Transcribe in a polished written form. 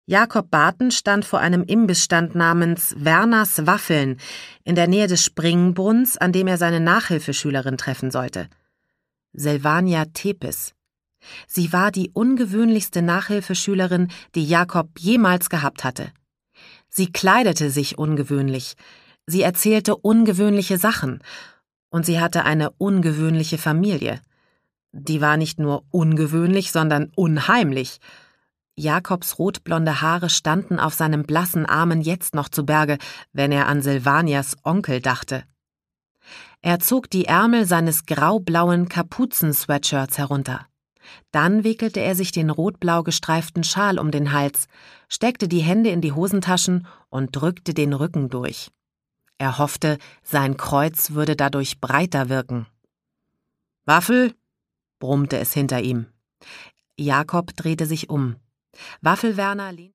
Jakob Barten stand vor einem Imbissstand namens Werners Waffeln in der Nähe des Springbrunns, an dem er seine Nachhilfeschülerin treffen sollte. Silvania Tepes. Sie war die ungewöhnlichste Nachhilfeschülerin, die Jakob jemals gehabt hatte. Sie kleidete sich ungewöhnlich, sie erzählte ungewöhnliche Sachen und sie hatte eine ungewöhnliche Familie. Die war nicht nur ungewöhnlich, sondern unheimlich. Jakobs rotblonde Haare standen auf seinen blassen Armen jetzt noch zu Berge, wenn er an Silvanias Onkel dachte. Er zog die Ärmel seines graublauen Kapuzen-Sweatshirts herunter. Dann wickelte er sich den rotblau gestreiften Schal um den Hals, steckte die Hände in die Hosentaschen und drückte den Rücken durch. Er hoffte, sein Kreuz würde dadurch breiter wirken. »Waffel?« brummte es hinter ihm. Jakob drehte sich um. Waffelwerner lehnte